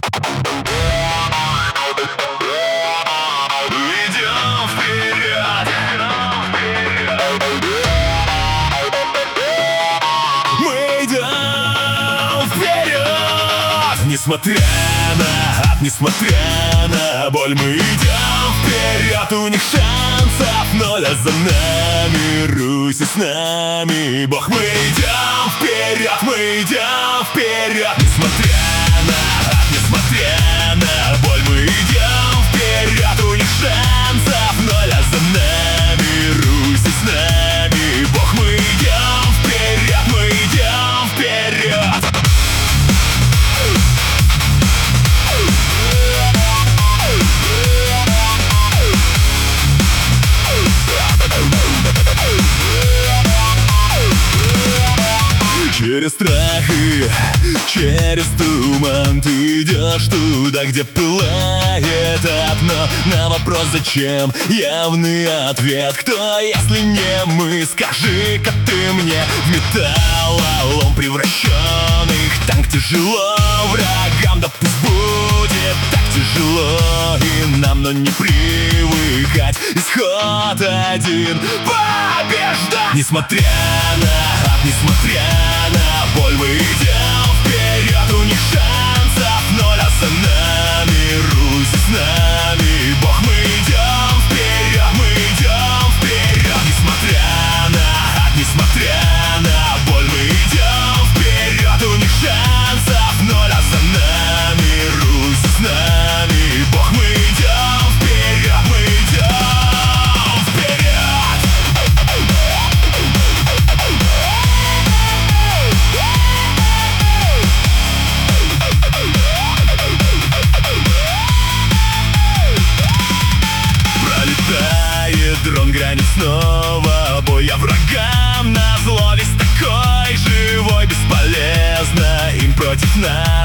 Идем вперед, мы идем вперед. Несмотря на боль, мы идем вперед. У них шансов ноль, а за нами Русь и с нами Бог. Мы идем вперед, мы идем вперед. Несмотря на боль, мы идем вперед. У них шансов ноль, а за нами Русь и с нами Бог. Мы идем вперед, мы идем вперед. Через страх и через туман ты идешь туда, где пылает одно. На вопрос «Зачем?» явный ответ: кто, если не мы? Скажи-ка ты мне. В металлолом превращенных танк тяжело врагам, да пусть будет так тяжело и нам, но не привыкать. Исход один — побеждать. Несмотря на боль, мы идем вперед. У них шансов ноль, а за нами Русь и с нами Бог. Мы идем вперед, мы идем вперед. Несмотря на боль, мы идем вперед. У них шансов ноль, а за нами Русь и с нами Бог. Мы идем вперед, мы идем вперед. Пролетает дрон, гранит снова боя врагам назло. Весь такой живой, бесполезно им против нас.